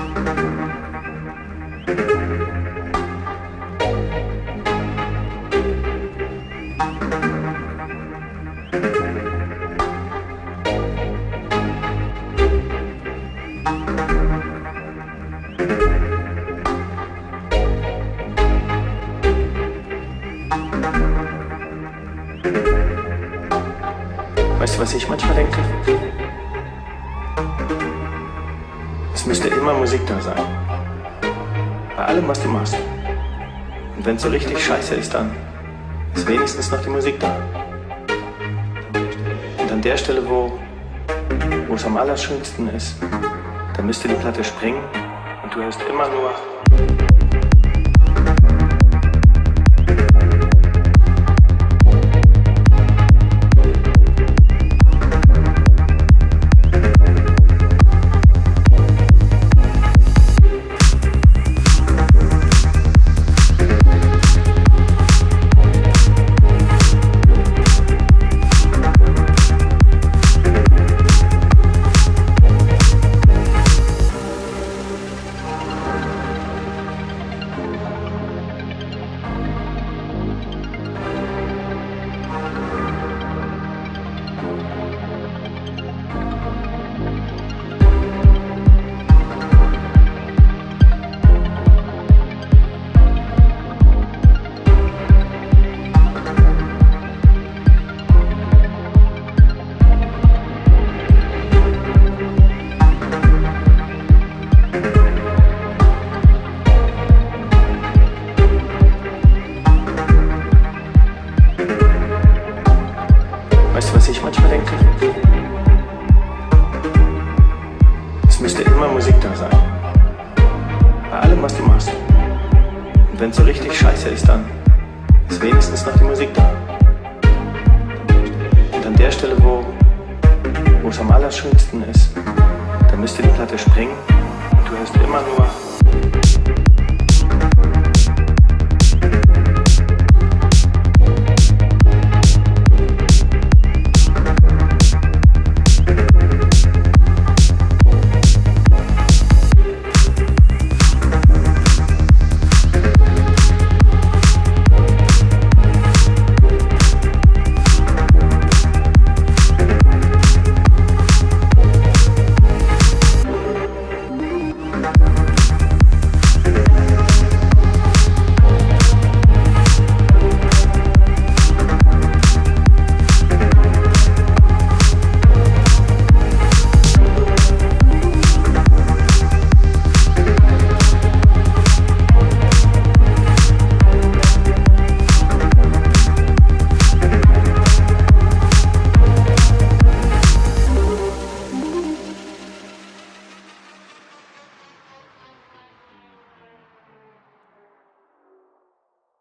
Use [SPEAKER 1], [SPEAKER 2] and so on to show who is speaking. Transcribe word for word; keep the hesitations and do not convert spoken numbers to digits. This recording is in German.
[SPEAKER 1] Weißt du, was ich manchmal denke? Es müsste immer Musik da sein. Bei allem, was du machst. Und wenn es so richtig scheiße ist, dann ist wenigstens noch die Musik da. Und an der Stelle, wo, wo es am allerschönsten ist, da müsste die Platte springen und du hörst immer nur... Weißt du, was ich manchmal denke? Es müsste immer Musik da sein. Bei allem, was du machst. Und wenn es so richtig scheiße ist, dann ist wenigstens noch die Musik da. Und an der Stelle, wo, wo es am allerschönsten ist, da müsste die Platte springen und du hörst immer nur...